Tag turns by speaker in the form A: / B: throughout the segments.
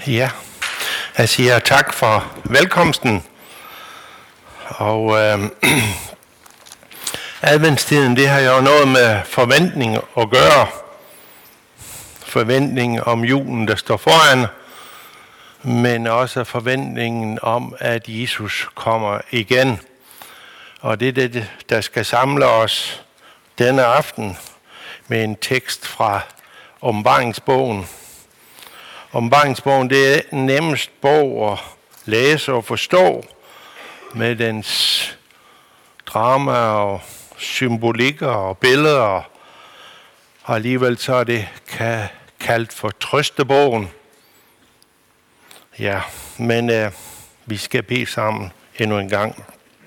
A: Ja, jeg siger tak for velkomsten. Og adventstiden, det har jo noget med forventning at gøre. Forventning om julen, der står foran, men også forventningen om, at Jesus kommer igen. Og det er det, der skal samle os denne aften med en tekst fra Åbenbaringsbogen. Åbenbaringsbogen, det er den nemmeste bog at læse og forstå med dens drama og symbolikker og billeder. Og alligevel så er det kaldt for trøstebogen. Ja, men vi skal bede sammen endnu en gang.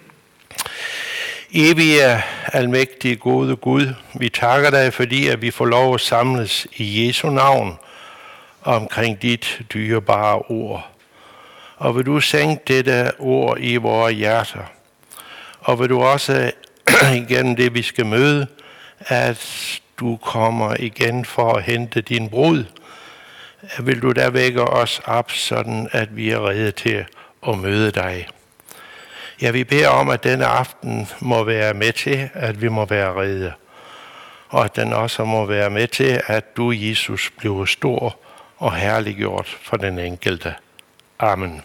A: Evige, almægtige, gode Gud, vi takker dig, fordi at vi får lov at samles i Jesu navn omkring dit dyrebare ord. Og vil du sænke dette ord i vores hjerter. Og vil du også igennem det, vi skal møde, at du kommer igen for at hente din brud. Vil du der vække os op, sådan at vi er rede til at møde dig. Ja, vi beder om, at denne aften må være med til, at vi må være rede. Og at den også må være med til, at du, Jesus, bliver stor og herliggjort for den enkelte. Amen.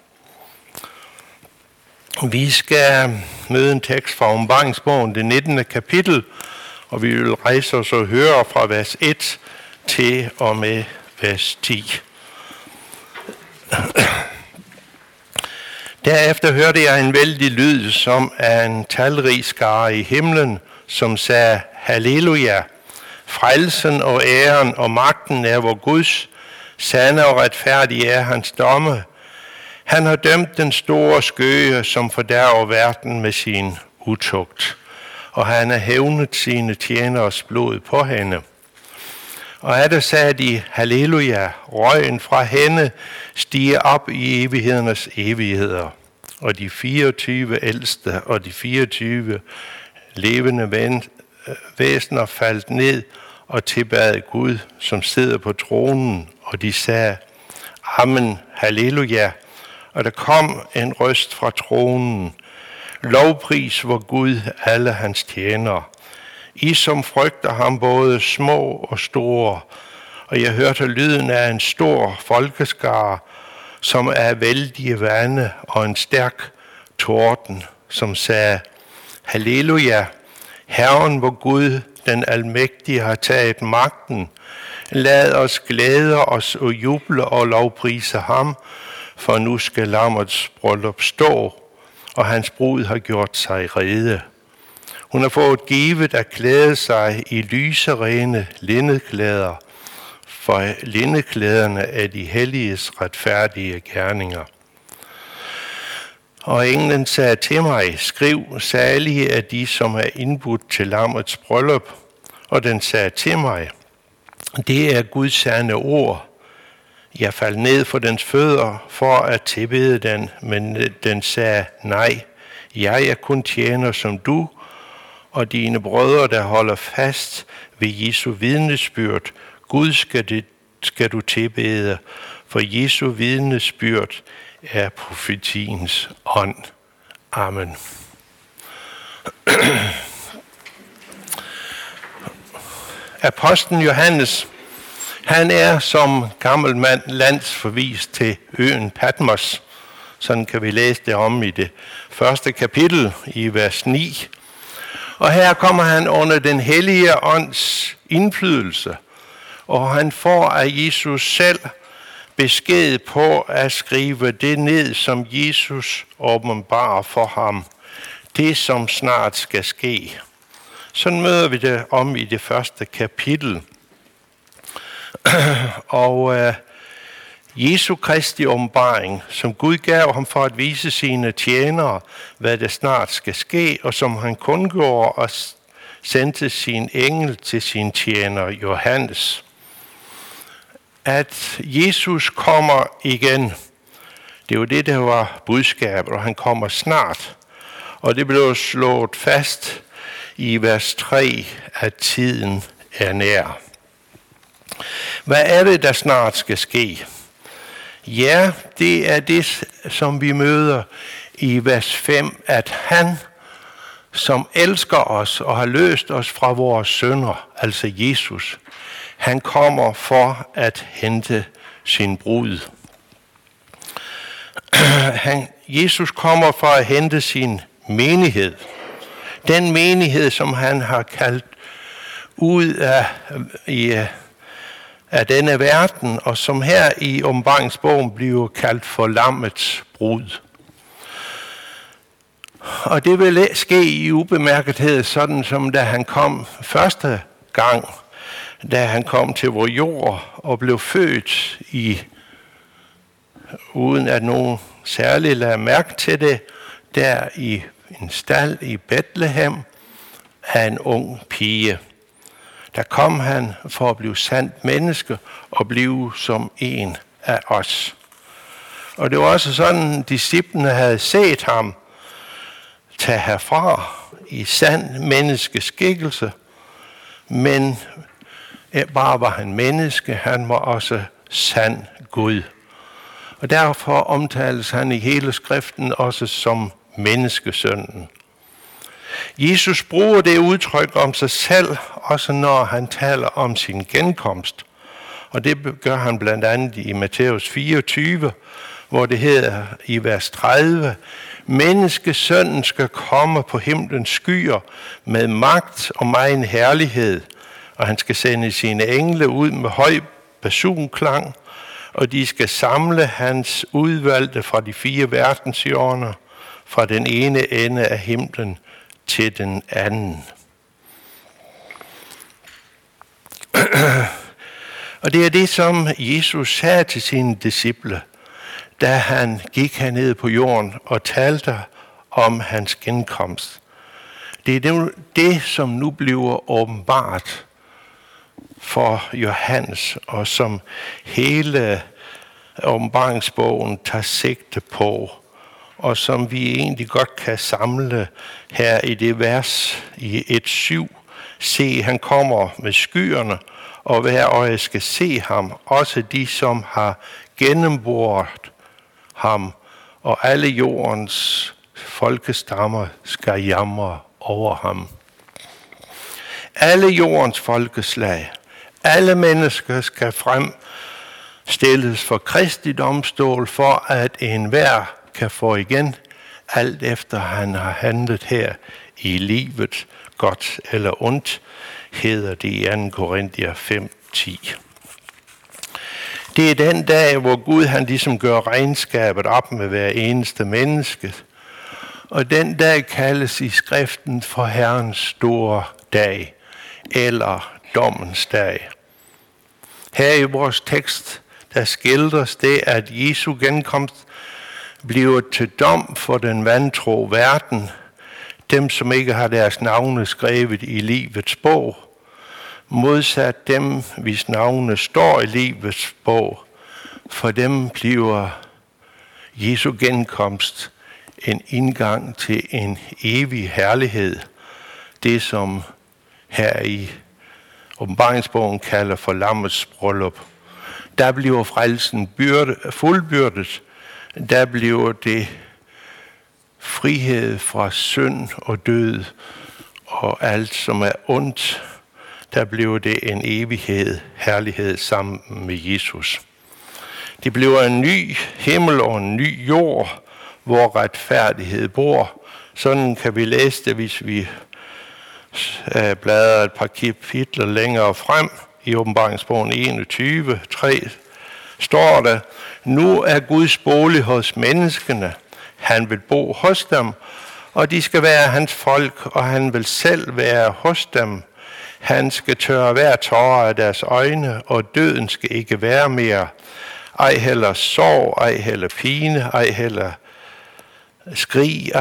A: Vi skal møde en tekst fra Åbenbaringsbogen, det 19. kapitel, og vi vil rejse os og høre fra vers 1 til og med vers 10. Derefter hørte jeg en vældig lyd, som af en talrig skare i himlen, som sagde, Halleluja! Frelsen og æren og magten er vor Guds, sande og retfærdig er hans domme. Han har dømt den store skøge, som fordærver verden med sin utugt, og han har hævnet sine tjeneres blod på hende. Og er der sagde de, Halleluja, røgen fra hende stiger op i evighedernes evigheder. Og de 24 ældste og de 24 levende væsener faldt ned og tilbad Gud, som sidder på tronen, og de sagde, Amen, Halleluja. Og der kom en røst fra tronen, lovpris vor Gud, alle hans tjenere. I som frygter ham både små og store, og jeg hørte lyden af en stor folkeskare, som er vældige vande og en stærk torden, som sagde, Halleluja, Herren vor Gud, den almægtige har taget magten. Lad os glæde os og juble og lovprise ham, for nu skal lammets bryllup stå, og hans brud har gjort sig rede. Hun har fået givet at klæde sig i lyserene linnedklæder, for linnedklæderne er de helliges retfærdige gerninger. Og englen sagde til mig, skriv, salige er de, som er indbudt til lammets bryllup. Og den sagde til mig, det er Guds sande ord. Jeg faldt ned for dens fødder for at tilbede den, men den sagde, nej, jeg er kun tjener som du, og dine brødre, der holder fast ved Jesu vidnesbyrd. Gud skal du tilbede, for Jesu vidnesbyrd er profetiens ånd. Amen. Apostlen Johannes, han er som gammel mand landsforvist til øen Patmos. Sådan kan vi læse det om i det første kapitel i vers 9. Og her kommer han under den hellige ånds indflydelse, og han får af Jesus selv besked på at skrive det ned, som Jesus åbenbarer for ham. Det, som snart skal ske. Sådan møder vi det om i det første kapitel. Og Jesu Kristi åbenbaring, som Gud gav ham for at vise sine tjenere, hvad der snart skal ske, og som han kundgjorde og sendte sin engel til sin tjener Johannes. At Jesus kommer igen, det var det, der var budskabet, og han kommer snart. Og det blev slået fast i vers 3, at tiden er nær. Hvad er det, der snart skal ske? Ja, det er det, som vi møder i vers 5, at han, som elsker os og har løst os fra vores synder, altså Jesus, han kommer for at hente sin brud. Jesus kommer for at hente sin menighed. Den menighed, som han har kaldt ud af denne verden, og som her i Åbenbaringsbogen bliver kaldt for lammets brud. Og det vil ske i ubemærkethed, sådan som da han kom første gang, da han kom til vor jord og blev født uden at nogen særlig lagde mærke til det, der i en stald i Bethlehem af en ung pige. Der kom han for at blive sandt menneske og blive som en af os. Og det var også sådan, disciplene havde set ham tage herfra i sand menneskeskikkelse, men bare var han menneske, han var også sand Gud. Og derfor omtales han i hele skriften også som menneskesønnen. Jesus bruger det udtryk om sig selv, også når han taler om sin genkomst. Og det gør han blandt andet i Matthæus 24, hvor det hedder i vers 30, menneskesønnen skal komme på himlens skyer med magt og megen herlighed, og han skal sende sine engle ud med høj basunklang, og de skal samle hans udvalgte fra de 4 verdenshjørner, fra den ene ende af himlen til den anden. Og det er det, som Jesus sagde til sine disciple, da han gik hernede på jorden og talte om hans genkomst. Det er det, som nu bliver åbenbart for Johannes, og som hele åbenbaringsbogen tager sigte på, og som vi egentlig godt kan samle her i det vers i 1:7. Se, han kommer med skyerne, og hver øje skal se ham, også de, som har gennemboret ham, og alle jordens folkestammer skal jamre over ham. Alle jordens folkeslag, alle mennesker skal fremstilles for Kristi domstol, for at enhver kan få igen, alt efter han har handlet her i livet, godt eller ondt, hedder det i 2. Korinther 5:10. Det er den dag, hvor Gud han ligesom gør regnskabet op med hver eneste menneske. Og den dag kaldes i skriften for Herrens store dag, eller dommens dag. Her i vores tekst, der skildres det, at Jesu genkomst bliver til dom for den vantro verden, dem som ikke har deres navne skrevet i livets bog, modsat dem, hvis navne står i livets bog. For dem bliver Jesu genkomst en indgang til en evig herlighed. Det, som her i Åbenbaringsbogen kalder for lammets bryllup. Der bliver frelsen fuldbyrdet. Der bliver det frihed fra synd og død og alt, som er ondt. Der bliver det en evighed, herlighed sammen med Jesus. Det bliver en ny himmel og en ny jord, hvor retfærdighed bor. Sådan kan vi læse det, hvis vi bladrer et par kapitler længere frem. I Åbenbaringsbogen 21:3 står der, nu er Guds bolig hos menneskene. Han vil bo hos dem, og de skal være hans folk, og han vil selv være hos dem. Han skal tørre hver tåre af deres øjne, og døden skal ikke være mere. Ej heller sorg, ej heller pine, ej heller skrig,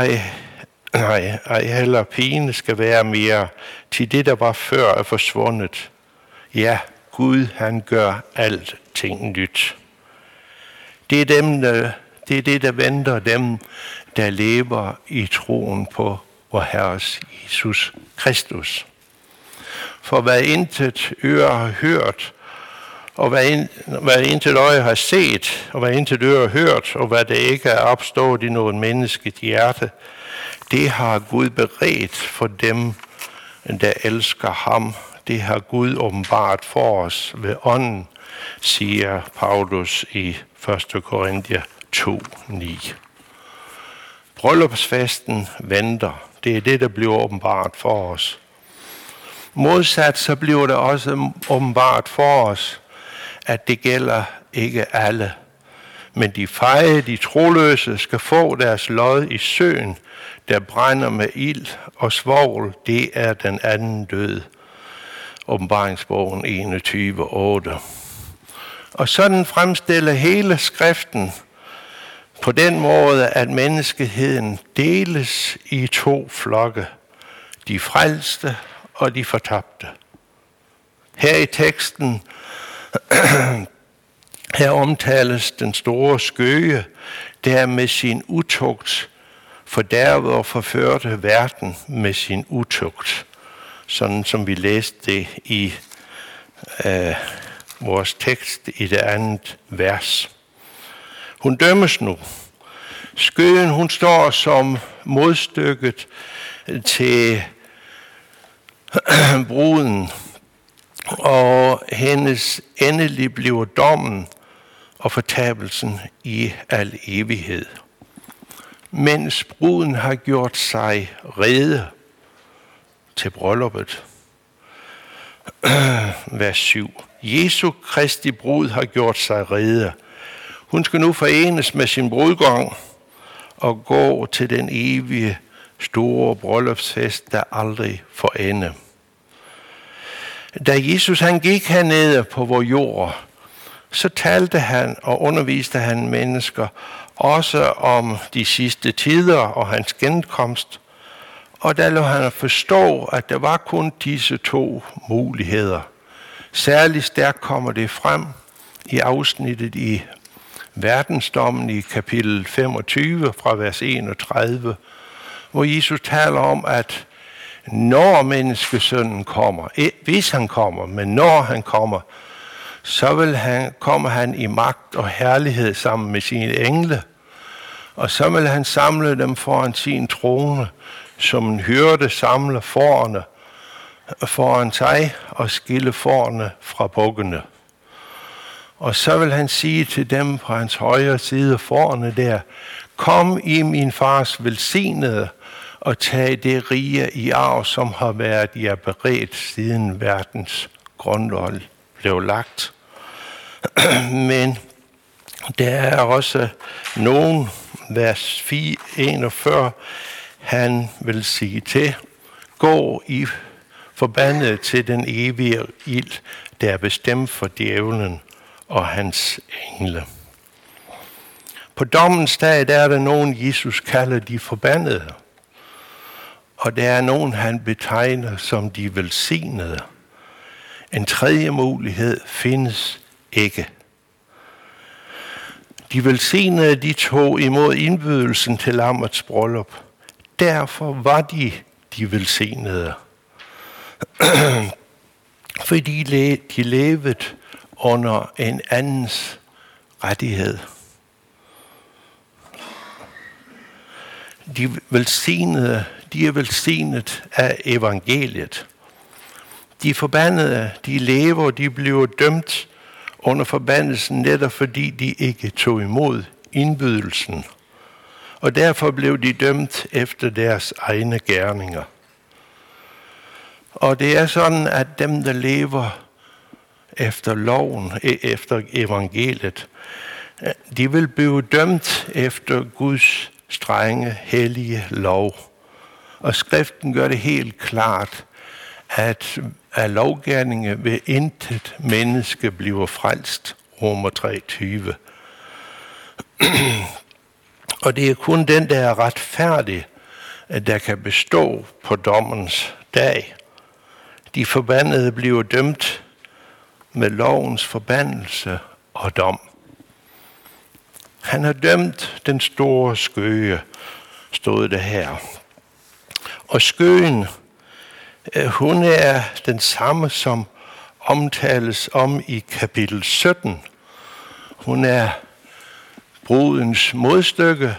A: ej heller pine skal være mere, til det, der var før, er forsvundet. Ja, Gud, han gør alting nyt. Det er det, der venter dem, der lever i troen på vor Herres Jesus Kristus. For hvad intet øre har hørt, og hvad intet øje har set, og hvad intet øre har hørt, og hvad der ikke er opstået i noget mennesket hjerte, det har Gud beredt for dem, der elsker ham. Det har Gud åbenbart for os ved ånden, siger Paulus i 1. Korinther 2:9. Bryllupsfesten venter. Det er det, der bliver åbenbart for os. Modsat så bliver det også åbenbart for os, at det gælder ikke alle. Men de feje, de troløse, skal få deres lod i søen, der brænder med ild og svovl. Det er den anden død. Åbenbaringsbogen 21:8. Og sådan fremstiller hele skriften på den måde, at menneskeheden deles i 2 flokke. De frelste og de fortabte. Her i teksten, her omtales den store skøge, der med sin utugt fordærvede og forførte verden med sin utugt. Sådan som vi læste det i vores tekst i det andet vers. Hun dømmes nu. Skøen, hun står som modstykket til bruden, og hendes endelig bliver dommen og fortabelsen i al evighed. Mens bruden har gjort sig rede til brylluppet. Vers 7. Jesu Kristi brud har gjort sig rede. Hun skal nu forenes med sin brudgom og gå til den evige store bryllupsfest, der aldrig får ende. Da Jesus han gik hernede på vor jord, så talte han og underviste han mennesker også om de sidste tider og hans genkomst. Og der lå han at forstå, at der var kun disse 2 muligheder. Særligt stærkt kommer det frem i afsnittet i verdensdommen i kapitel 25 fra vers 31, hvor Jesus taler om, at når menneskesønnen kommer, hvis han kommer, men når han kommer, så kommer han i magt og herlighed sammen med sine engle, og så vil han samle dem foran sin trone, som en hyrde samler fårene foran sig og skille fårene fra bukkene. Og så vil han sige til dem på hans højre side, fårene der, kom i min fars velsignede og tag det rige i arv, som har været jer beredt siden verdens grundvold blev lagt. Men der er også nogen, vers 41, han vil sige til, gå i forbandet til den evige ild, der er bestemt for djævlen og hans engle. På dommens dag, der er der nogen, Jesus kalder de forbandede, og der er nogen, han betegner som de velsignede. En tredje mulighed findes ikke. De velsignede, de tog imod indbydelsen til lammets bryllup. Derfor var de velsignede. Fordi de levede under en andens rettighed. De er velsignet af evangeliet. De forbandede, de bliver dømt under forbandelsen, netop fordi de ikke tog imod indbydelsen. Og derfor blev de dømt efter deres egne gerninger. Og det er sådan, at dem, der lever efter loven, efter evangeliet, de vil blive dømt efter Guds strenge, hellige lov. Og skriften gør det helt klart, at af lovgerninger vil intet menneske blive frelst. Romer 3:20. Og det er kun den, der er retfærdig, der kan bestå på dommens dag. De forbandede bliver dømt med lovens forbandelse og dom. Han har dømt den store skøge, stod det her. Og skøen, hun er den samme som omtales om i kapitel 17. Hun er brudens modstykke,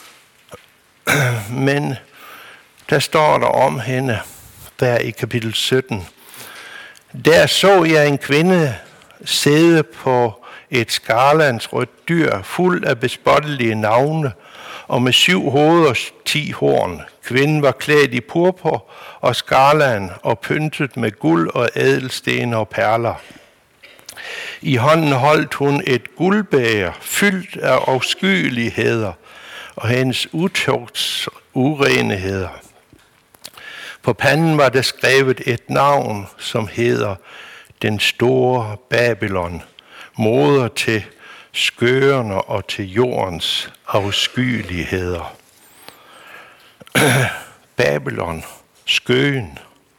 A: men der står der om hende, der i kapitel 17. Der så jeg en kvinde sidde på et skarlandsrødt dyr, fuld af bespottelige navne, og med 7 hoveder og 10 horn. Kvinden var klædt i purpur og skarland og pyntet med guld og ædelsten og perler. I hånden holdt hun et guldbæger fyldt af afskyeligheder og hendes utugts urenheder. På panden var der skrevet et navn, som hedder Den Store Babylon, moder til skøerne og til jordens afskyeligheder. Babylon, skøen,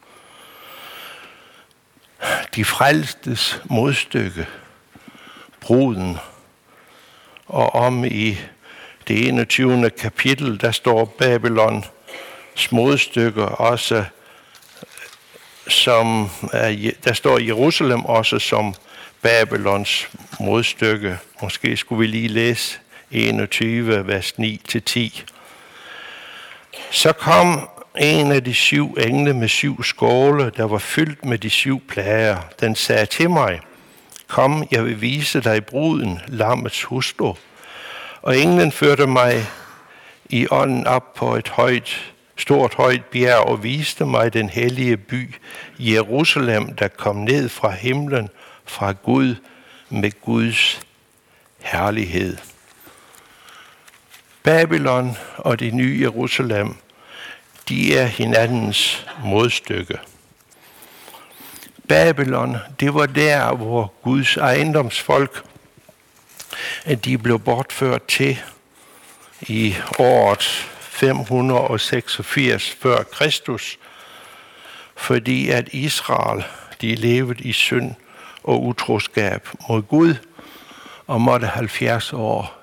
A: de frelstes modstykke, bruden. Og om i det 21. kapitel, der står Babylons modstykke også som, der står Jerusalem også som Babylons modstykke. Måske skulle vi lige læse 21, vers 9-10. Så kom en af de 7 engle med 7 skåle, der var fyldt med de 7 plager. Den sagde til mig, kom, jeg vil vise dig bruden, lammets hustru. Og englen førte mig i ånden op på et stort højt bjerg og viste mig den hellige by, Jerusalem, der kom ned fra himlen, fra Gud med Guds herlighed. Babylon og det nye Jerusalem, de er hinandens modstykke. Babylon, det var der, hvor Guds ejendomsfolk, de blev bortført til i året 586 før Kristus, fordi at Israel, de levede i synd og utroskab mod Gud, og måtte 70 år,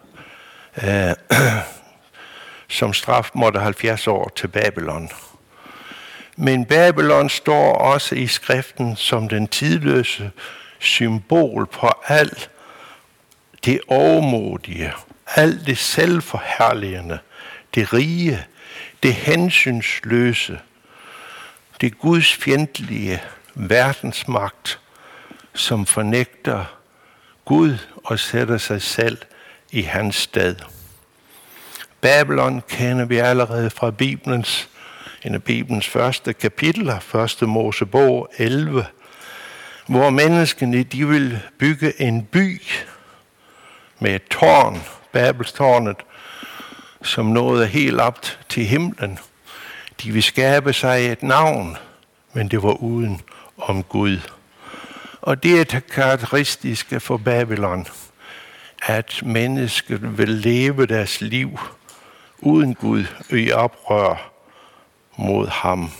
A: som straf måtte 70 år til Babylon. Men Babylon står også i skriften som den tidløse symbol på alt det overmodige, alt det selvforherligende, det rige, det hensynsløse, det gudsfjendtlige verdensmagt, som fornægter Gud og sætter sig selv i hans sted. Babylon kender vi allerede fra en af Bibelens første kapitler, 1. Mosebog 11, hvor menneskene de vil bygge en by med et tårn, Babelstårnet, som nåede helt op til himlen. De vil skabe sig et navn, men det var uden om Gud. Og det er det karakteristiske for Babylon, at mennesket vil leve deres liv uden Gud i oprør mod ham.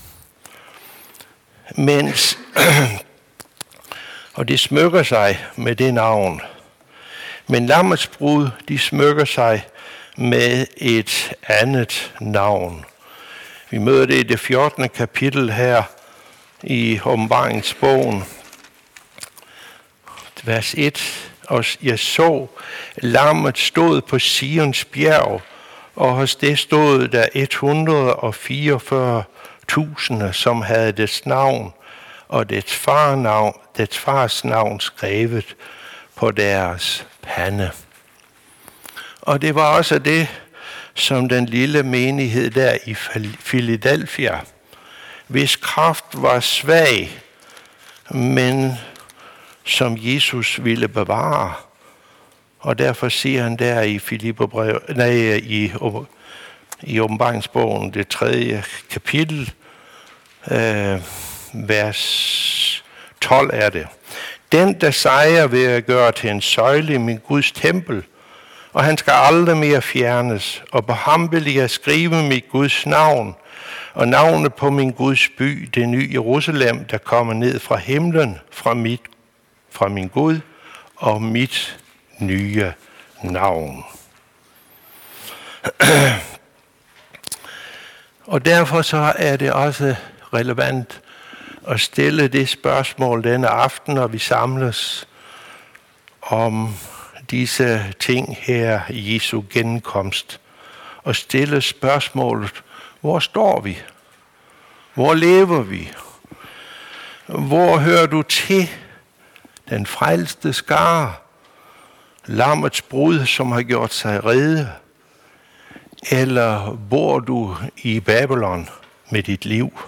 A: Og det smykker sig med det navn. Men lammets brud, de smykker sig med et andet navn. Vi møder det i det 14. kapitel her i Åbenbaringsbogen, vers 1. Og jeg så, lammet stod på Sions bjerg, og hos det stod der 144.000, som havde dets navn og dets fars navn skrevet på deres pande. Og det var også det, som den lille menighed der i Philadelphia, hvis kraft var svag, men som Jesus ville bevare. Og derfor siger han der i Åbenbaringsbogen, det 3. kapitel, vers 12 er det. Den, der sejrer, vil jeg gøre til en søjle i min Guds tempel, og han skal aldrig mere fjernes, og på ham vil jeg skrive mit Guds navn, og navnet på min Guds by, det nye Jerusalem, der kommer ned fra himlen, fra min Gud, og mit nye navn. Og derfor så er det også relevant at stille det spørgsmål denne aften, når vi samles om disse ting her i Jesu genkomst. Og stille spørgsmålet, hvor står vi? Hvor lever vi? Hvor hører du til? Den frelste skare, lammets brud, som har gjort sig rede? Eller bor du i Babylon med dit liv?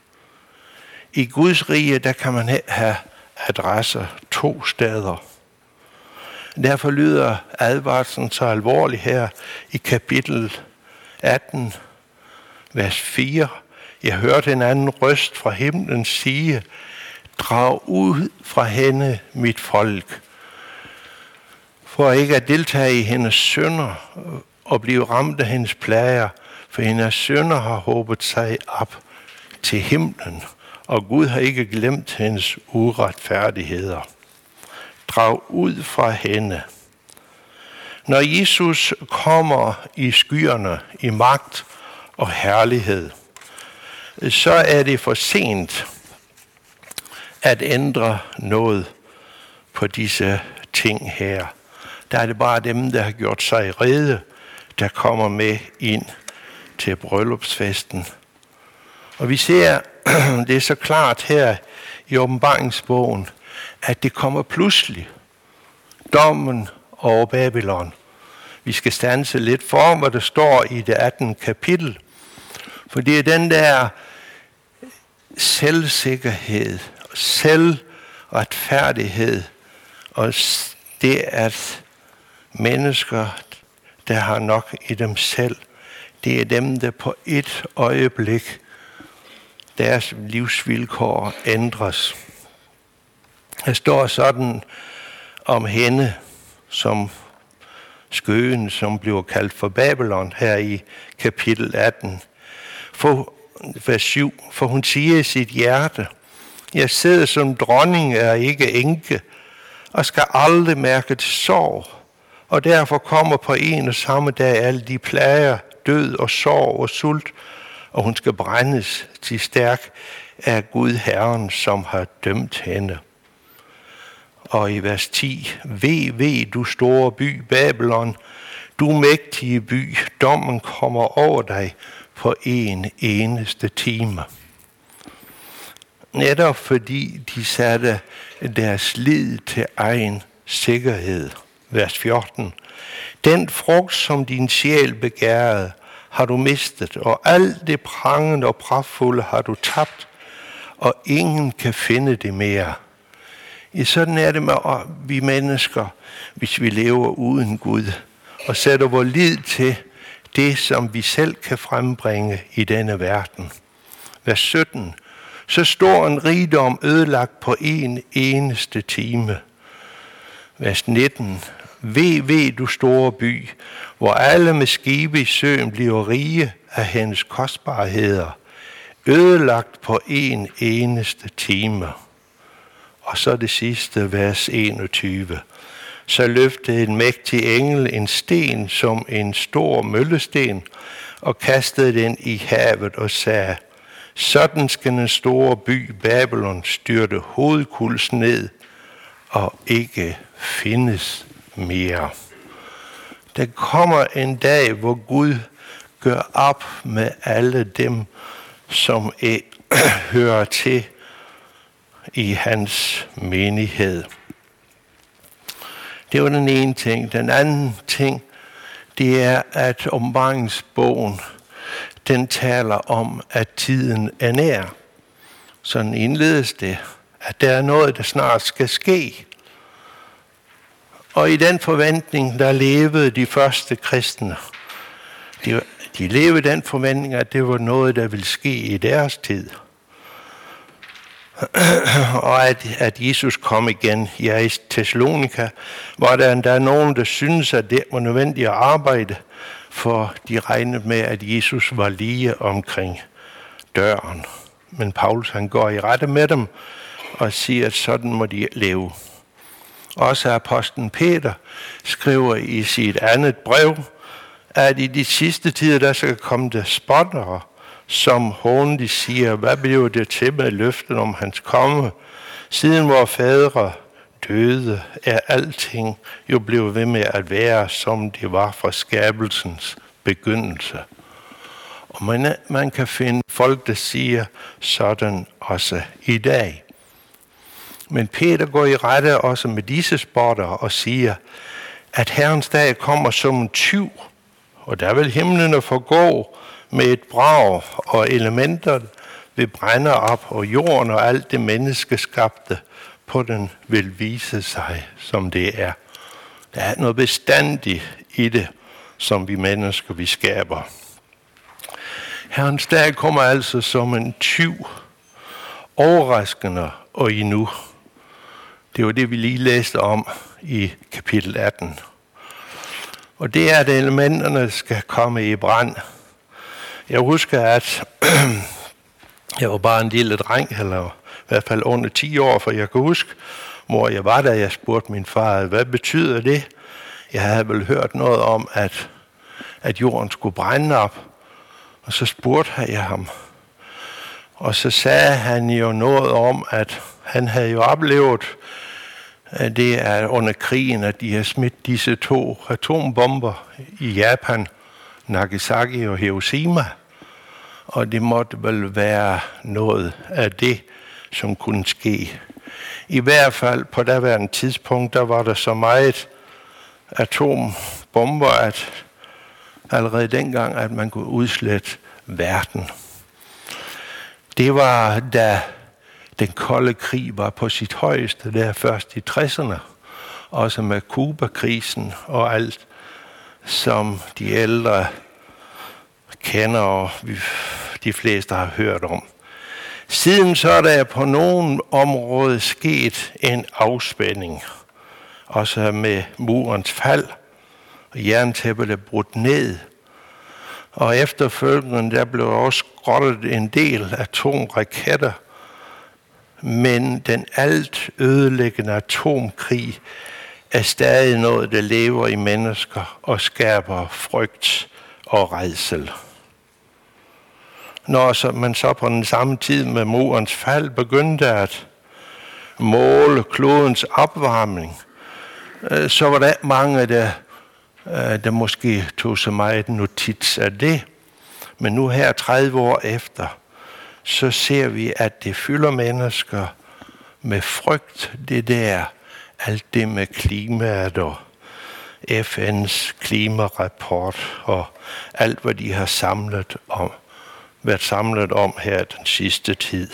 A: I Guds rige, der kan man have adresser 2 steder. Derfor lyder advarslen så alvorlig her i kapitel 18, vers 4. Jeg hørte en anden røst fra himlen sige, drag ud fra hende, mit folk, for ikke at deltage i hendes synder og blive ramt af hendes plager, for hendes synder har håbet sig op til himlen, og Gud har ikke glemt hendes uretfærdigheder. Drag ud fra hende. Når Jesus kommer i skyerne i magt og herlighed, så er det for sent at ændre noget på disse ting her. Der er det bare dem, der har gjort sig rede, der kommer med ind til bryllupsfesten. Og vi ser det er så klart her i åbenbaringsbogen, at det kommer pludselig. Dommen over Babylon. Vi skal standse lidt for, hvad der står i det 18. kapitel. For det er den der selvsikkerhed, selvretfærdighed, og det at mennesker, der har nok i dem selv, det er dem, der på et øjeblik deres livsvilkår ændres. Der står sådan om hende, som skøen, som bliver kaldt for Babylon her i kapitel 18. Vers 7. For hun siger i sit hjerte, jeg sidder som dronning, er ikke enke, og skal aldrig mærke til sorg. Og derfor kommer på en og samme dag alle de plager, død og sorg og sult, og hun skal brændes til stærk af Gud Herren, som har dømt hende. Og i vers 10, ved du store by Babylon, du mægtige by, dommen kommer over dig på en eneste time. Netop fordi de satte deres lid til egen sikkerhed. Vers 14. Den frugt, som din sjæl begærede, har du mistet, og alt det prangende og pragtfulde har du tabt, og ingen kan finde det mere. I sådan er det med vi mennesker, hvis vi lever uden Gud, og sætter vores lid til det, som vi selv kan frembringe i denne verden. Vers 17. Så står en rigdom ødelagt på en eneste time. Vers 19. Ved du store by, hvor alle med skibe i søen bliver rige af hendes kostbarheder, ødelagt på en eneste time. Og så det sidste, vers 21. Så løftede en mægtig engel en sten som en stor møllesten, og kastede den i havet og sagde, sådan skal den store by Babylon styrte hovedkuls ned, og ikke findes mere. Der kommer en dag, hvor Gud gør op med alle dem, som hører til i hans menighed. Det var den ene ting. Den anden ting, det er, at åbenbaringsbogen, den taler om, at tiden er nær. Sådan indledes det, at der er noget, der snart skal ske. Og i den forventning, der levede de første kristne. De levede den forventning, at det var noget, der ville ske i deres tid. Og at Jesus kom igen. Ja, i Thessalonika var der endda nogen, der syntes, at det var nødvendigt at arbejde, for de regnede med, at Jesus var lige omkring døren. Men Paulus, han går i rette med dem og siger, at sådan må de leve. Også apostlen Peter skriver i sit andet brev, at i de sidste tider, der skal komme der spottere, som hånligt siger, hvad bliver det til med løftet om hans komme? Siden vores fædre døde, er alting jo blevet ved med at være, som det var fra skabelsens begyndelse. Og man kan finde folk, der siger sådan også i dag. Men Peter går i rette også med disse spotter og siger, at Herrens dag kommer som en tyv, og der vil himlene forgå med et brag, og elementer vil brænde op, og jorden og alt det menneskeskabte på den vil vise sig, som det er. Der er noget bestandigt i det, som vi mennesker vi skaber. Herrens dag kommer altså som en tyv, overraskende og endnu. Det var det, vi lige læste om i kapitel 18. Og det er, at elementerne skal komme i brand. Jeg husker, at jeg var bare en lille dreng, eller i hvert fald under 10 år, for jeg kan huske, hvor jeg var, da jeg spurgte min far, hvad betyder det? Jeg havde vel hørt noget om, at jorden skulle brænde op. Og så spurgte jeg ham. Og så sagde han jo noget om, at han havde jo oplevet, at det er under krigen, at de har smidt disse 2 atombomber i Japan, Nagasaki og Hiroshima. Og det måtte vel være noget af det, som kunne ske. I hvert fald på daværende tidspunkt, der var der så meget atombomber, at allerede dengang, at man kunne udslette verden. Det var, da den kolde krig var på sit højeste, der først i 60'erne, også med Cuba-krisen og alt, som de ældre kender, og de fleste har hørt om. Siden så er der på nogle områder sket en afspænding, også med murens fald, og jerntæppet er brudt ned. Og efterfølgende, der blev også skrottet en del atomraketter, men den alt ødelæggende atomkrig er stadig noget, der lever i mennesker og skaber frygt og rædsel. Når man så på den samme tid med murens fald begyndte at måle klodens opvarmning, så var der mange, der måske tog så meget notits af det. Men nu her 30 år efter, så ser vi, at det fylder mennesker med frygt, det der, alt det med klimaet og FN's klimarapport og alt, hvad de har været samlet om her den sidste tid.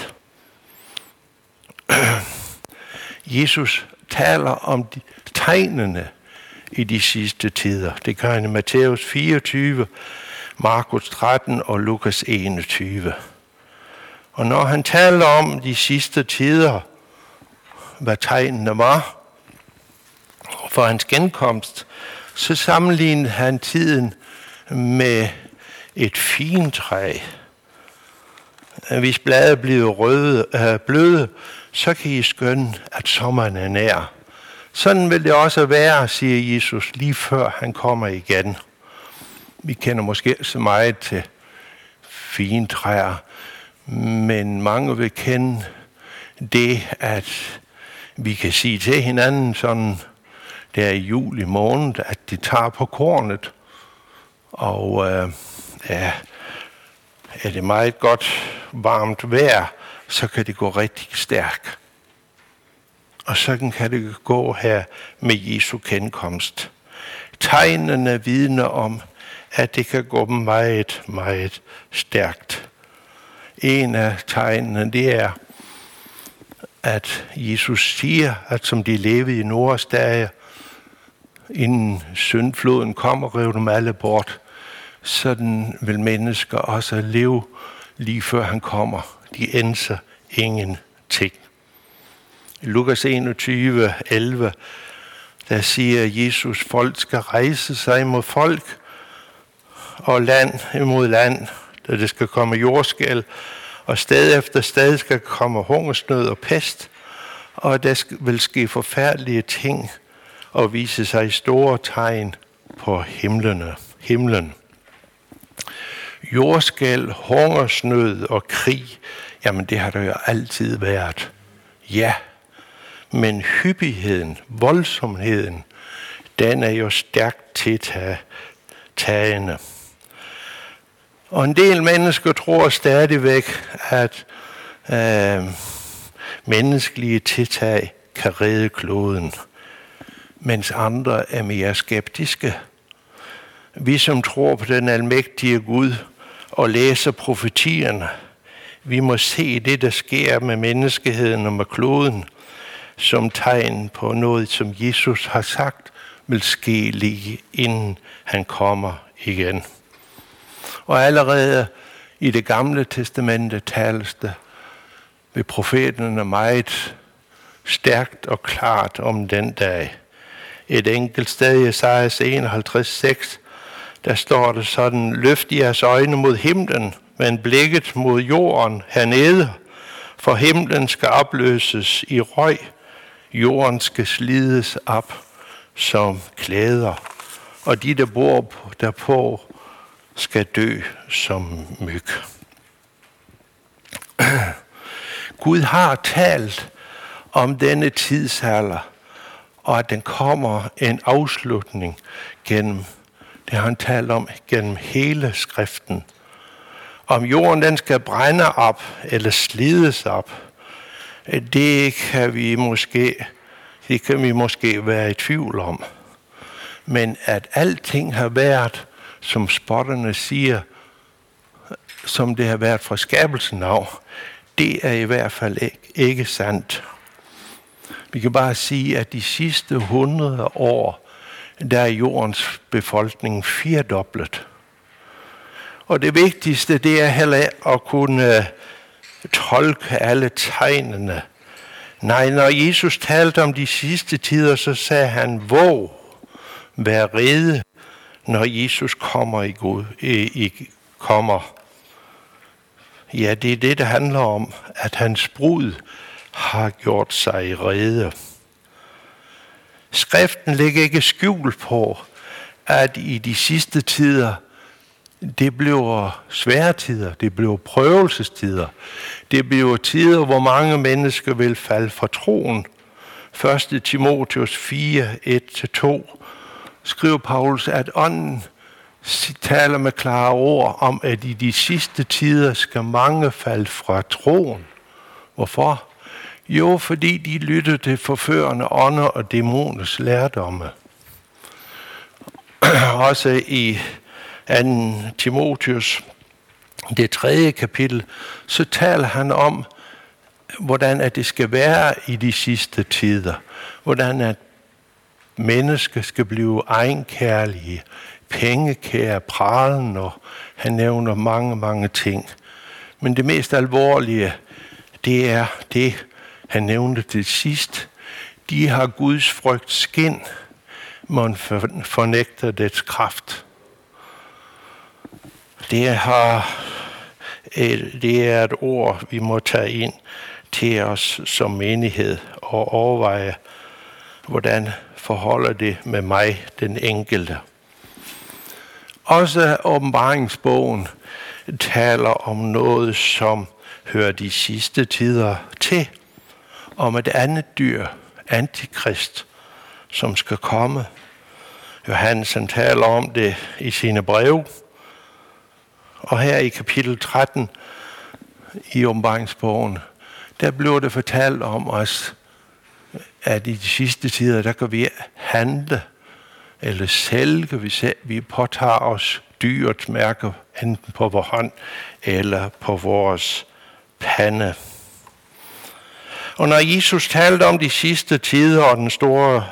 A: Jesus taler om de tegnene i de sidste tider. Det gør han i Matthæus 24, Markus 13 og Lukas 21. Og når han taler om de sidste tider, hvad tegnene var for hans genkomst, så sammenlignede han tiden med et figentræ. Hvis bladet bliver bløde, så kan I skønne, at sommeren er nær. Sådan vil det også være, siger Jesus, lige før han kommer igen. Vi kender måske så meget til figentræer, men mange vil kende det, at vi kan sige til hinanden sådan der i juli måned, at de tager på kornet. Og er det meget godt varmt vejr, så kan det gå rigtig stærkt. Og sådan kan det gå her med Jesu genkomst. Tegnene vidner om, at det kan gå meget, meget stærkt. En af tegnene, det er, at Jesus siger, at som de levede i Noahs dage, inden syndfloden kom og rev dem alle bort, sådan vil mennesker også leve lige før han kommer. De ændrer ingenting. I Lukas 21, 11, der siger Jesus, folk skal rejse sig mod folk, og land imod land, da det skal komme jordskælv, og sted efter sted skal komme hungersnød og pest, og der vil ske forfærdelige ting og vise sig store tegn på himlen. Jordskælv, hungersnød og krig, jamen det har der jo altid været. Ja, men hyppigheden, voldsomheden, den er jo stærkt tiltagende. Og en del mennesker tror stadigvæk, at menneskelige tiltag kan redde kloden, mens andre er mere skeptiske. Vi, som tror på den almægtige Gud og læser profetierne, vi må se det, der sker med menneskeheden og med kloden, som tegn på noget, som Jesus har sagt, vil ske lige inden han kommer igen. Og allerede i det gamle testamente tales det ved profeterne meget stærkt og klart om den dag. Et enkelt sted i Esajas 51:6, der står det sådan: løft jeres øjne mod himlen, men blikket mod jorden hernede, for himlen skal opløses i røg, jorden skal slides op som klæder, og de, der bor derpå, skal dø som myg. Gud har talt om denne tidsalder, og at den kommer en afslutning gennem, det har han talt om gennem hele skriften. Om jorden den skal brænde op eller slides op, det kan vi måske være i tvivl om. Men at alting har været, som spotterne siger, som det har været fra skabelsen af, det er i hvert fald ikke sandt. Vi kan bare sige, at de sidste 100 år, der er jordens befolkning 4-doblet. Og det vigtigste, det er heller at kunne tolke alle tegnene. Nej, når Jesus talte om de sidste tider, så sagde han, våg, vær rede, når Jesus kommer. Ja, det er det, der handler om, at hans brud har gjort sig rede. Skriften lægger ikke skjul på, at i de sidste tider, det bliver svære tider, det bliver prøvelsestider. Det bliver tider, hvor mange mennesker vil falde fra troen. 1. Timotheus 4, 1-2 skriver Paulus, at ånden taler med klare ord om, at i de sidste tider skal mange falde fra troen. Hvorfor? Jo, fordi de lytter til forførende ånder og dæmoners lærdomme. Også i 2. Timotheus, det 3. kapitel, så taler han om, hvordan at det skal være i de sidste tider. Hvordan at mennesker skal blive egenkærlige, pengekære, pralen, og han nævner mange ting. Men det mest alvorlige, det er det, han nævnte til sidst. De har Guds frygt skind, man fornægter dets kraft. Det er et ord, vi må tage ind til os som menighed og overveje, hvordan forholder det med mig, den enkelte. Også åbenbaringsbogen taler om noget, som hører de sidste tider til, om et andet dyr, antikrist, som skal komme. Johannes taler om det i sine breve, og her i kapitel 13 i åbenbaringsbogen, der blev det fortalt om os, at i de sidste tider, der kan vi handle eller sælge, vi påtager os dyrets mærker, enten på vores hånd eller på vores pande. Og når Jesus talte om de sidste tider og den store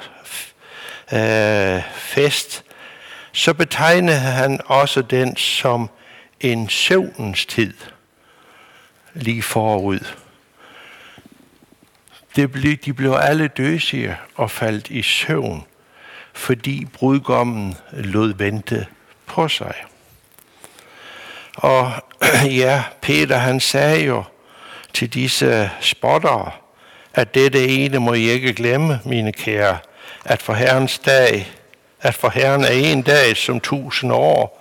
A: fest, så betegnede han også den som en søvnens tid lige forud. De blev alle døsige og faldt i søvn, fordi brudgommen lod vente på sig. Og ja, Peter han sagde jo til disse spottere, at dette ene må I ikke glemme, mine kære, at for Herren er en dag som 1000 år,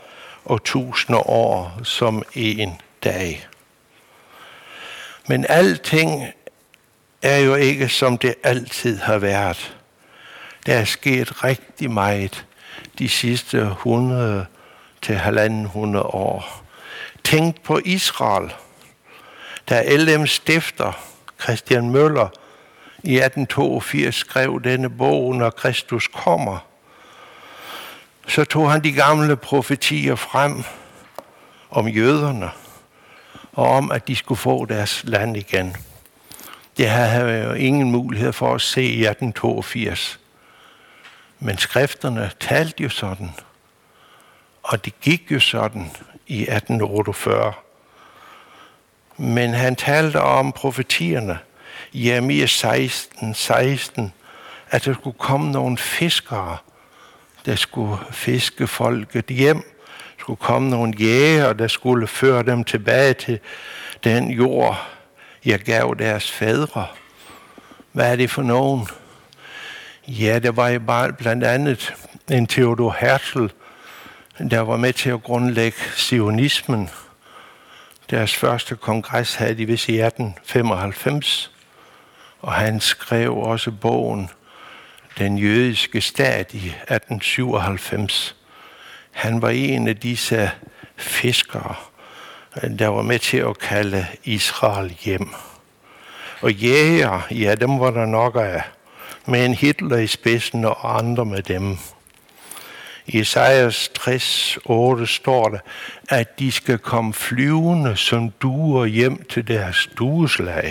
A: og tusinder år som en dag. Men alting er jo ikke, som det altid har været. Der er sket rigtig meget de sidste 100 til 150 år. Tænk på Israel. Da LM stifter Christian Møller i 1882 skrev denne bog, Når Kristus kommer, så tog han de gamle profetier frem om jøderne og om, at de skulle få deres land igen. Det havde han jo ingen mulighed for at se i 1882. Men skrifterne talte jo sådan, og det gik jo sådan i 1848. Men han talte om profetierne i Jeremia 16, at der skulle komme nogle fiskere, der skulle fiske folket hjem. Der skulle komme nogle jæger, der skulle føre dem tilbage til den jord, jeg gav deres fædre. Hvad er det for nogen? Ja, det var jo bare blandt andet en Theodor Herzl, der var med til at grundlægge zionismen. Deres første kongres havde de vist i 1895, og han skrev også bogen Den jødiske stat i 1897. Han var en af disse fiskere, der var med til at kalde Israel hjem. Og jæger, ja, dem var der nok af, med en Hitler i spidsen og andre med dem. I Esajas 60:8 står der, at de skal komme flyvende som duer hjem til deres dueslag.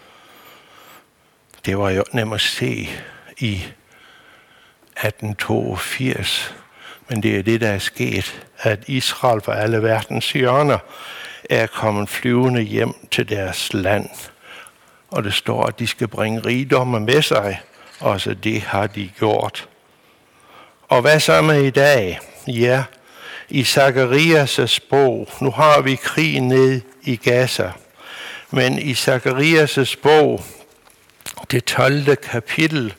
A: Det var jo nemt at se i 1882, men det er det, der er sket, at Israel fra alle verdens hjørner er kommet flyvende hjem til deres land. Og det står, at de skal bringe rigdomme med sig, og så det har de gjort. Og hvad så med i dag? Ja, i Zakarias' bog, nu har vi krig ned i Gaza, men i Zakarias' bog, det 12. kapitel,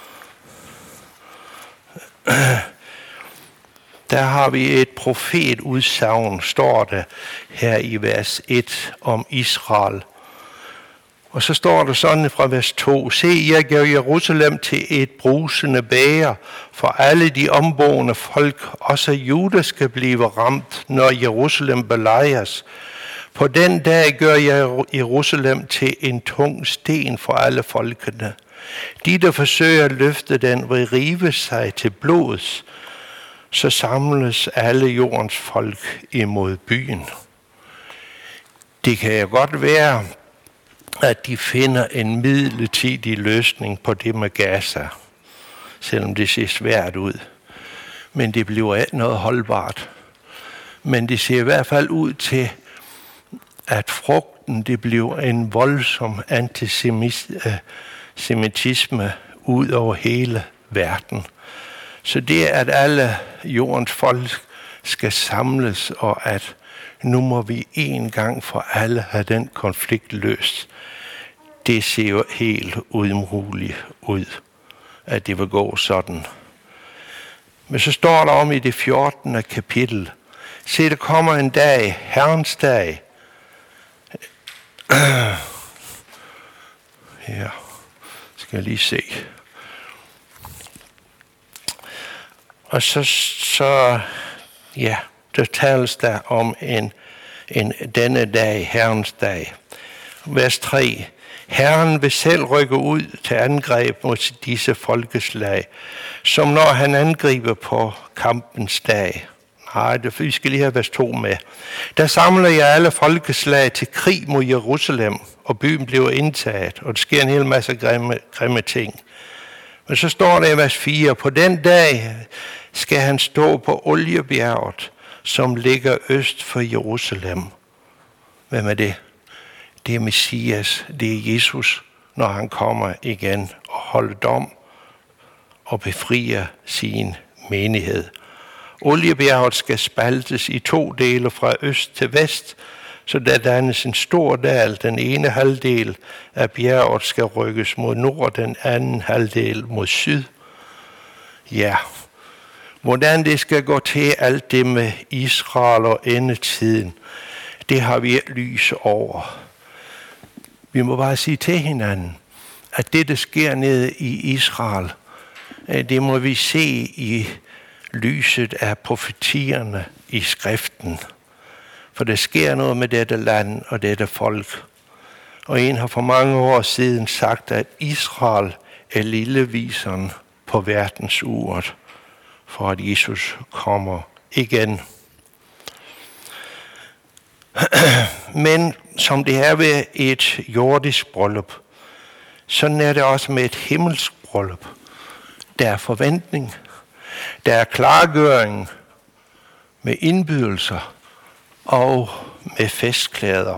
A: der har vi et profetudsagn, står der her i vers 1 om Israel. Og så står der sådan fra vers 2, se, jeg gør Jerusalem til et brusende bæger, for alle de omboende folk, også Juda, skal blive ramt, når Jerusalem belejres. På den dag gør jeg Jerusalem til en tung sten for alle folkene. De, der forsøger at løfte den, vil rive sig til blods, så samles alle jordens folk imod byen. Det kan jo godt være, at de finder en midlertidig løsning på det med Gaza, selvom det ser svært ud. Men det bliver ikke noget holdbart. Men det ser i hvert fald ud til, at frugten det bliver en voldsom antisemitisme ud over hele verden. Så det, at alle jordens folk skal samles, og at nu må vi en gang for alle have den konflikt løst, det ser jo helt umuligt ud, at det vil gå sådan. Men så står der om i det 14. kapitel, se, der kommer en dag, Herrens dag. Ja, skal jeg lige se. Og så der tales der om denne dag, Herrens dag. Vers 3. Herren vil selv rykke ud til angreb mod disse folkeslag, som når han angriber på kampens dag. Nej, vi skal lige have vers 2 med. Der samler jeg alle folkeslag til krig mod Jerusalem, og byen bliver indtaget, og der sker en hel masse grimme ting. Men så står der i vers 4, på den dag skal han stå på Oliebjerget, som ligger øst for Jerusalem. Hvem er det? Det er Messias, det er Jesus, når han kommer igen og holder dom og befrier sin menighed. Oliebjerget skal spaltes i 2 dele fra øst til vest, så der dannes en stor dal. Den ene halvdel af bjerget skal rykkes mod nord, den anden halvdel mod syd. Ja, Hvordan det skal gå til alt det med Israel og endetiden, det har vi et lys over. Vi må bare sige til hinanden, at det, der sker nede i Israel, det må vi se i lyset af profetierne i skriften. For der sker noget med dette land og dette folk. Og en har for mange år siden sagt, at Israel er lilleviseren på verdensuret, for at Jesus kommer igen. Men som det er ved et jordisk bryllup, sådan er det også med et himmelsk bryllup. Der er forventning, der er klargøring med indbydelser og med festklæder.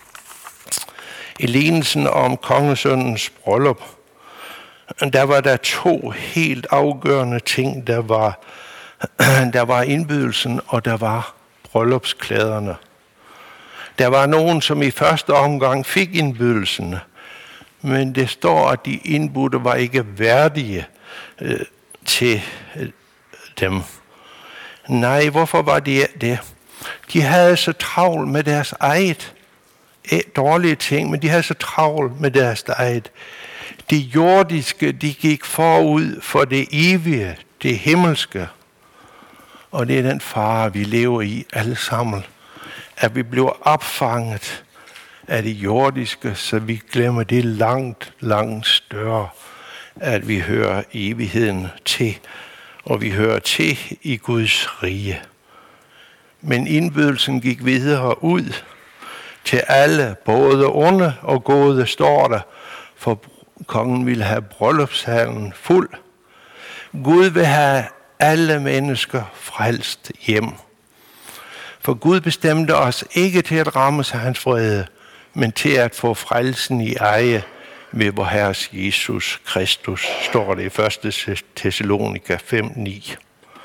A: I lignelsen om kongesønnens bryllup, der var der 2 helt afgørende ting. Der var indbydelsen, og der var bryllupsklæderne. Der var nogen, som i første omgang fik indbydelsen, men det står, at de indbudte var ikke værdige til dem. Nej, hvorfor var de det? De havde så travlt med deres eget dårlige ting, men de havde så travlt med deres eget. Det jordiske, de gik forud for det evige, det himmelske. Og det er den fare, vi lever i alle sammen. At vi bliver opfanget af det jordiske, så vi glemmer det langt, langt større, at vi hører evigheden til, og vi hører til i Guds rige. Men indbydelsen gik videre ud til alle, både onde og gode, står der, for kongen ville have bryllupssalen fuld. Gud vil have alle mennesker frelst hjem. For Gud bestemte os ikke til at ramme sig hans vrede, men til at få frelsen i eje ved vor Herres Jesus Kristus, står det i 1. Thessalonika 5:9.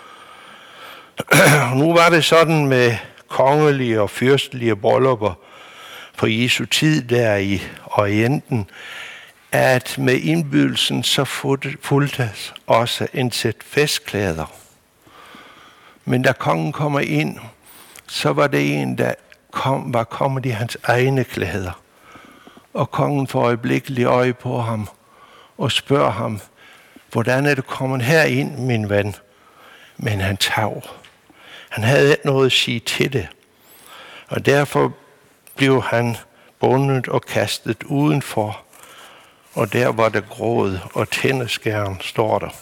A: Nu var det sådan med kongelige og fyrstelige bryllupper på Jesu tid der i Orienten, at med indbydelsen så fulgtes også en sæt festklæder. Men da kongen kommer ind, så var det en, der var kommet i hans egne klæder. Og kongen får øjeblikkeligt øje på ham og spørger ham, hvordan er du kommet herind, min ven? Men han tav. Han havde ikke noget at sige til det. Og derfor blev han bundet og kastet udenfor. Og der var der gråd og tændeskærn, står der.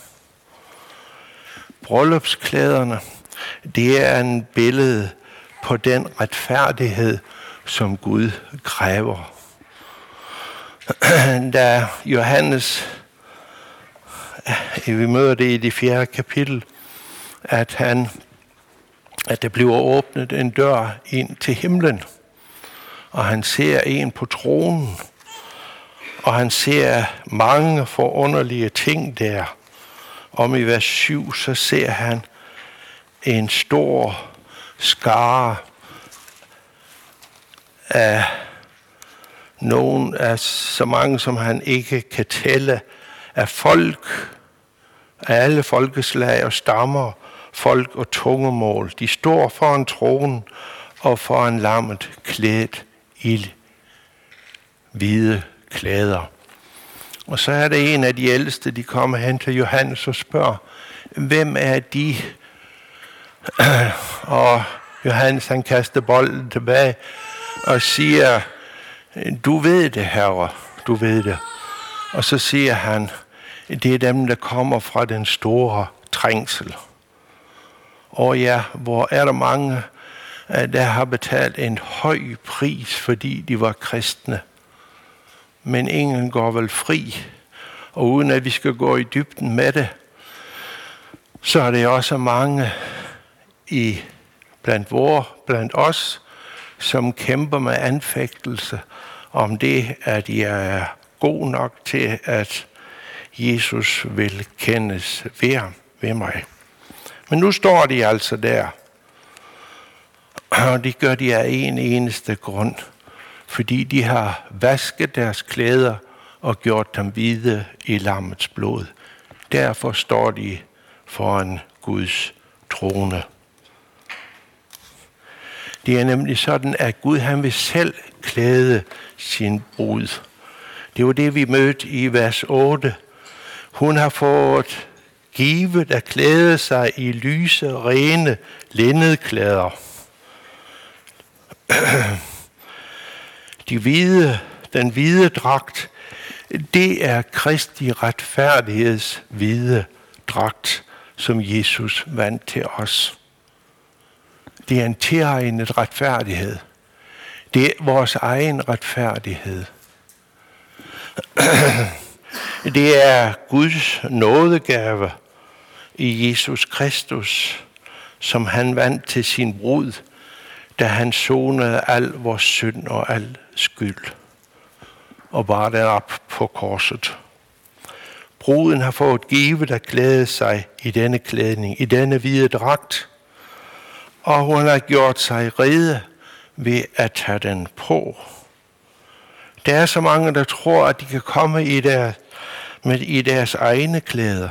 A: Bryllupsklæderne, det er en billede på den retfærdighed, som Gud kræver. Da Johannes, vi møder det i det 4. kapitel, at der bliver åbnet en dør ind til himlen, og han ser en på tronen, og han ser mange forunderlige ting der. Om i vers 7, så ser han en stor skare af nogen af så mange, som han ikke kan tælle, af folk, af alle folkeslag og stammer, folk og tungemål. De står foran tronen og foran lammet klædt i hvide klæder. Og så er det en af de ældste, de kommer hen til Johannes og spørger, hvem er de? Og Johannes, han kaster bolden tilbage og siger, du ved det, herre, du ved det. Og så siger han, det er dem, der kommer fra den store trængsel. Og ja, hvor er der mange, der har betalt en høj pris, fordi de var kristne. Men ingen går vel fri. Og uden at vi skal gå i dybden med det, så er det også mange blandt os, som kæmper med anfægtelse om det, at jeg er god nok til, at Jesus vil kendes ved mig. Men nu står de altså der, og det gør de af en eneste grund, fordi de har vasket deres klæder og gjort dem hvide i lammets blod. Derfor står de foran Guds trone. Det er nemlig sådan, at Gud han vil selv klæde sin brud. Det var det, vi mødte i vers 8. Hun har fået givet at klæde sig i lyse, rene linnedklæder. Den hvide dragt, det er Kristi retfærdigheds hvide dragt, som Jesus vandt til os. Det er en tilegnet retfærdighed. Det er vores egen retfærdighed. Det er Guds nådegave i Jesus Kristus, som han vandt til sin brud, da han sonede al vores synd og al skyld og bar den op på korset. Bruden har fået givet at klæde sig i denne klædning, i denne hvide dragt, og hun har gjort sig rede ved at tage den på. Der er så mange, der tror, at de kan komme i deres egne klæder,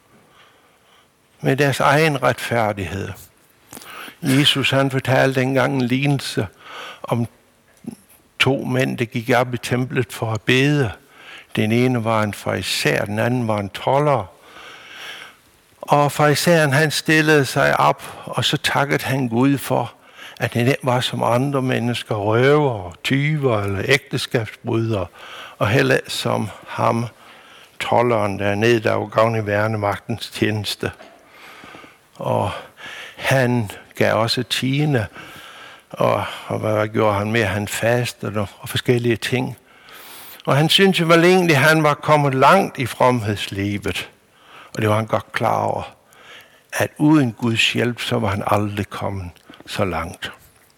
A: med deres egen retfærdighed. Jesus han fortalte engang en lignelse om 2 mænd, der gik op i templet for at bede. Den ene var en farisæer, den anden var en tolder. Og farisæeren han stillede sig op, og så takkede han Gud for, at han ikke var som andre mennesker, røver, tyver eller ægteskabsbrydere, og heller som ham, tolderen dernede, der var gavn i værnemagtens tjeneste. Og han gav også tiende, og hvad gjorde han mere? Han fastede og forskellige ting. Og han syntes jo vel egentlig, at han var kommet langt i fromhedslivet. Og det var han godt klar over, at uden Guds hjælp, så var han aldrig kommet så langt.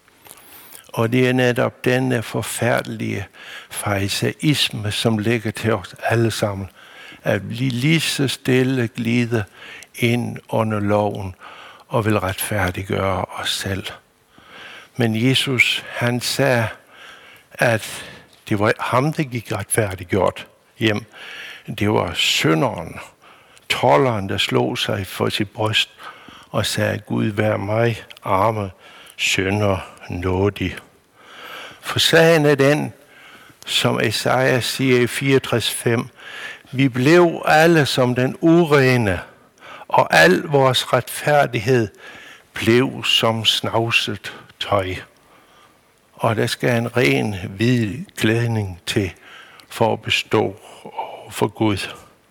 A: Og det er netop denne forfærdelige farisæisme, som ligger til os alle sammen, at vi lige så stille glider ind under loven og vil retfærdiggøre os selv. Men Jesus, han sagde, at det var ham, der gik retfærdiggjort hjem. Det var synderen, tolderen, der slog sig for sit bryst og sagde, Gud, vær mig, arme synder, nådig. For sagen er den, som Esajas siger i 64:5, vi blev alle som den urene, og al vores retfærdighed blev som snavset tøj. Og der skal en ren, hvid klædning til for at bestå for Gud.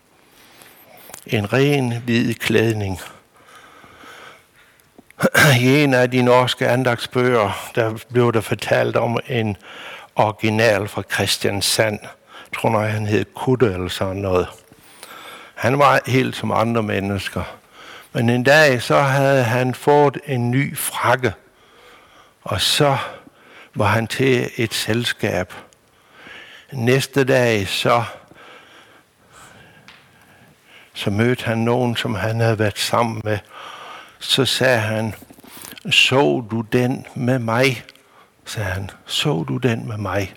A: En ren, hvid klædning. I en af de norske andagsbøger, der blev der fortalt om en original fra Kristiansand. Jeg tror nok, han hed Kutte eller sådan noget. Han var helt som andre mennesker. Men en dag, så havde han fået en ny frakke. Og så var han til et selskab. Næste dag, så mødte han nogen, som han havde været sammen med. Så sagde han, så du den med mig? Sagde han, så du den med mig?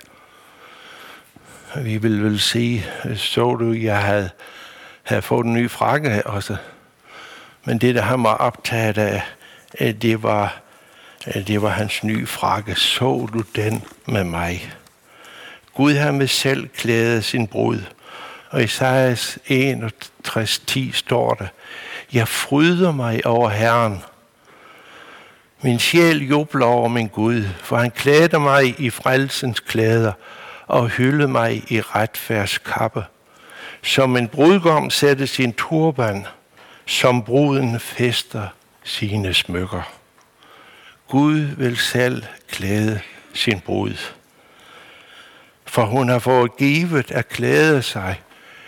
A: Vi vil vel sige, så du, jeg havde fået en ny frakke også. Men det, der han var optaget af, det var hans nye frakke. Så du den med mig? Gud han vil selv klæde sin brud. Og i Esajas 61:10 står der, jeg fryder mig over Herren. Min sjæl jubler over min Gud, for han klæder mig i frelsens klæder og hylder mig i retfærdskappe. Som en brudgom sætter sin turban, som bruden fæster sine smykker. Gud vil selv klæde sin brud, for hun har fået givet at klæde sig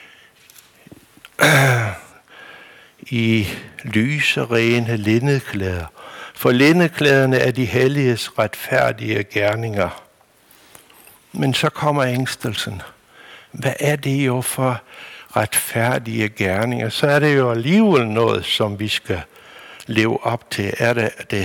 A: i lyse, rene linnedklæder. For linnedklæderne er de helliges retfærdige gerninger. Men så kommer ængstelsen. Hvad er det jo for retfærdige gerninger? Så er det jo alligevel noget, som vi skal leve op til. Er det?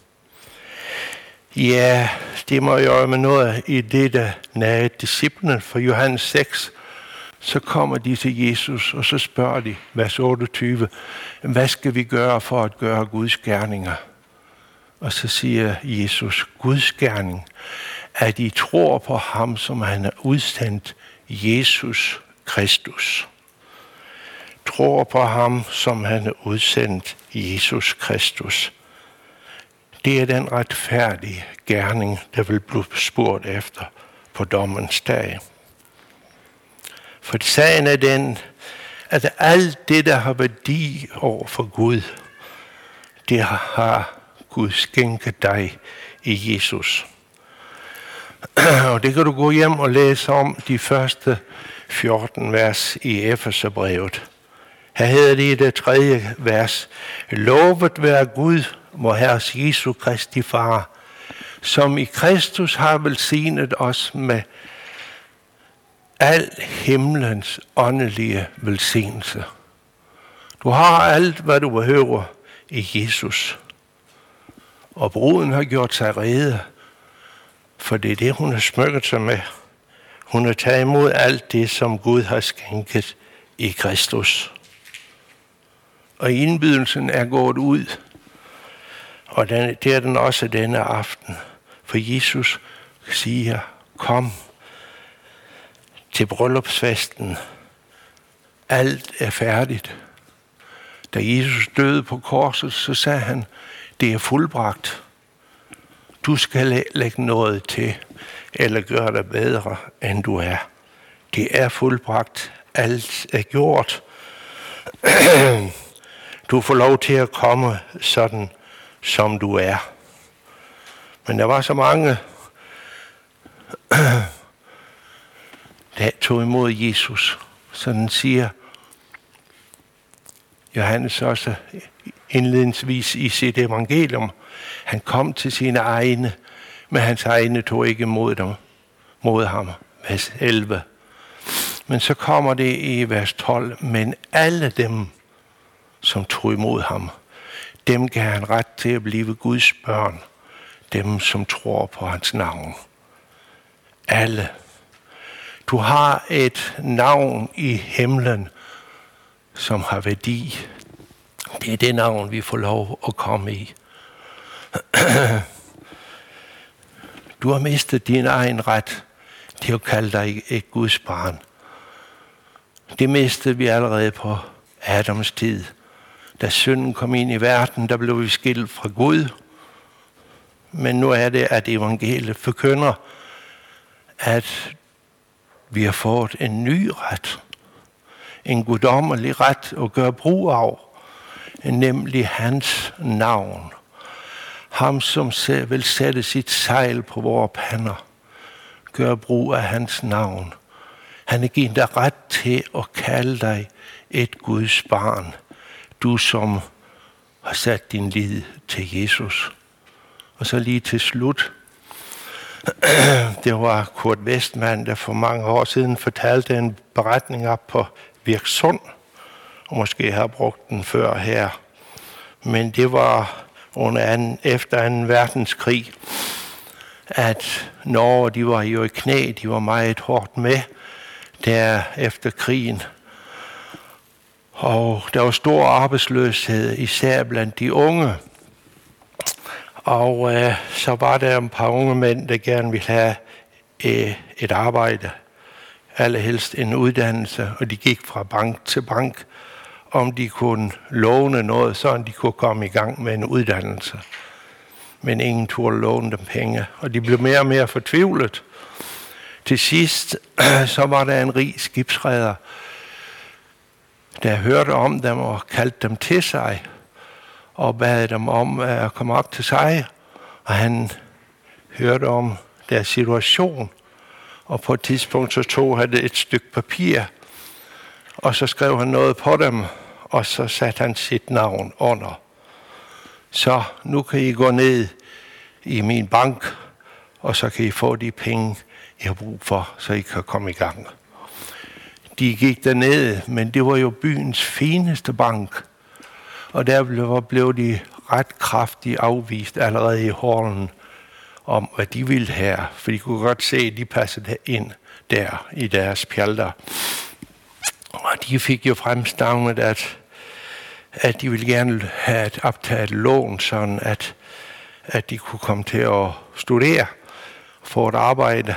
A: Ja, det må jo med noget i det, der nærede disciplene. For Johannes 6, så kommer de til Jesus, og så spørger de, vers 28, hvad skal vi gøre for at gøre Guds gerninger? Og så siger Jesus, Guds gerning, at I tror på ham, som han har udsendt, Jesus Kristus. Tror på ham, som han har udsendt, Jesus Kristus. Det er den retfærdige gerning, der vil blive spurgt efter på dommens dag. For sagen er den, at alt det, der har værdi over for Gud, det har Gud skænket dig i Jesus. Og det kan du gå hjem og læse om de første 14 vers i Efeserbrevet. Her hedder det i det 3. vers, lovet være Gud, vor Herres Jesu Kristi Far, som i Kristus har velsignet os med al himlens åndelige velsignelse. Du har alt, hvad du behøver i Jesus. Og bruden har gjort sig rede, for det er det, hun har smykket sig med. Hun har taget imod alt det, som Gud har skænket i Kristus. Og indbydelsen er gået ud, og det er den også denne aften. For Jesus siger, kom til bryllupsfesten. Alt er færdigt. Da Jesus døde på korset, så sagde han, det er fuldbragt. Du skal lægge noget til, eller gøre dig bedre, end du er. Det er fuldbragt. Alt er gjort. Du får lov til at komme sådan, som du er. Men der var så mange, der tog imod Jesus. Sådan siger Johannes også indledningsvis i sit evangelium. Han kom til sine egne, men hans egne tog ikke mod ham. Vers 11. Men så kommer det i vers 12. Men alle dem, som tog imod ham, dem gav han ret til at blive Guds børn. Dem, som tror på hans navn. Alle. Du har et navn i himlen, som har værdi. Det er det navn, vi får lov at komme i. Du har mistet din egen ret til at kalde dig et Guds barn. Det mistede vi allerede på Adams tid. Da synden kom ind i verden, der blev vi skilt fra Gud. Men nu er det, at evangeliet forkynder, at vi har fået en ny ret. En guddommelig ret at gøre brug af. Nemlig hans navn. Ham, som vil sætte sit sejl på vores pander. Gør brug af hans navn. Han har givet dig ret til at kalde dig et Guds barn. Du, som har sat din lid til Jesus. Og så lige til slut. Det var Kurt Westman, der for mange år siden fortalte en beretning op på Virksund. Og måske har brugt den før her. Men det var efter 2. verdenskrig, at Norge, de var jo i knæ, de var meget hårdt med der efter krigen. Og der var stor arbejdsløshed, især blandt de unge. Og så var der et par unge mænd, der gerne ville have et arbejde, allerhelst en uddannelse, og de gik fra bank til bank, om de kunne låne noget, så de kunne komme i gang med en uddannelse. Men ingen turde låne dem penge, og de blev mere og mere fortvivlet. Til sidst, så var der en rig skibsreder, der hørte om dem og kaldte dem til sig, og bad dem om at komme op til sig. Og han hørte om deres situation, og på et tidspunkt så tog han et stykke papir, og så skrev han noget på dem, og så satte han sit navn under. Så nu kan I gå ned i min bank, og så kan I få de penge, I har brug for, så I kan komme i gang. De gik derned, men det var jo byens fineste bank, og der blev de ret kraftigt afvist allerede i hallen om, hvad de ville have, for de kunne godt se, at de passede ind der i deres pjalter. Og de fik jo fremstavnet, at de ville gerne have optaget et lån, sådan at de kunne komme til at studere og få et arbejde.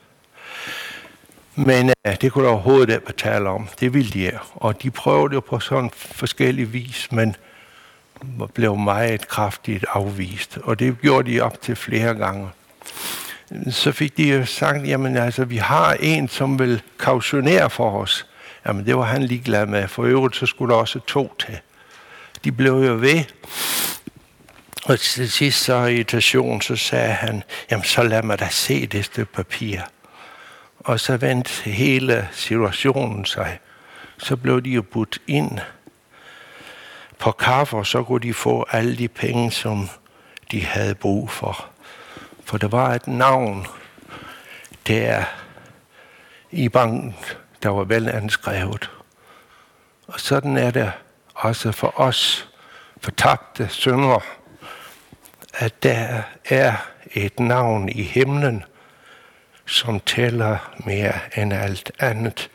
A: Men det kunne der overhovedet ikke betale om. Det ville de. Og de prøvede jo på sådan forskellige vis, men blev meget kraftigt afvist. Og det gjorde de op til flere gange. Så fik de jo sagt, jamen altså, vi har en, som vil kautionere for os. Jamen det var han ligeglad med. For øvrigt så skulle der også 2 til. De blev jo ved. Og til sidst så i irritation, så sagde han, jamen så lad mig da se det stykke papir. Og så vendte hele situationen sig. Så blev de jo budt ind på kaffe, og så kunne de få alle de penge, som de havde brug for. For der var et navn der i banken, der var vel anskrevet. Og sådan er det også for os fortabte syndere, at der er et navn i himlen, som tæller mere end alt andet.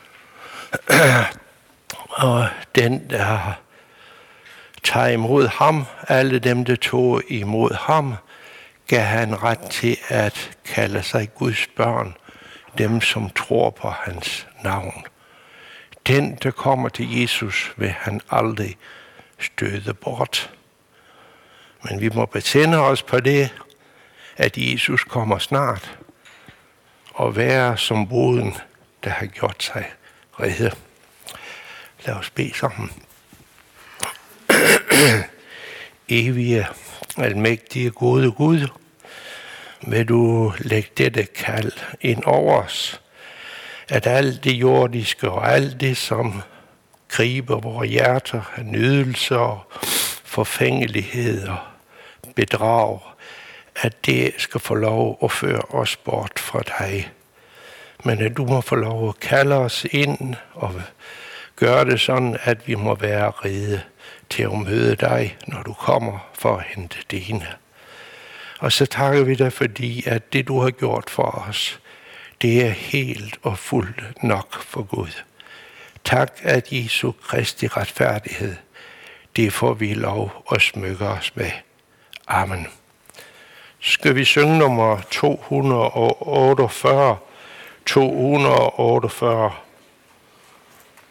A: Og den, der tager imod ham, alle dem, der tog imod ham, gav han ret til at kalde sig Guds børn, dem som tror på hans navn. Den, der kommer til Jesus, vil han aldrig støde bort. Men vi må besinde os på det, at Jesus kommer snart, og være som bruden, der har gjort sig rede. Lad os bede sammen. Evige, almægtige, gode Gud, vil du lægge dette kald ind over os, at alt det jordiske og alt det, som griber vores hjerter af nydelser, forfængelighed og bedrag, at det skal få lov at føre os bort fra dig. Men at du må få lov at kalde os ind og gøre det sådan, at vi må være rede til at møde dig, når du kommer for at hente dine. Og så takker vi dig, fordi at det, du har gjort for os, det er helt og fuldt nok for Gud. Tak, at Jesu Kristi retfærdighed, det får vi lov at smykke os med. Amen. Så skal vi synge nummer 248.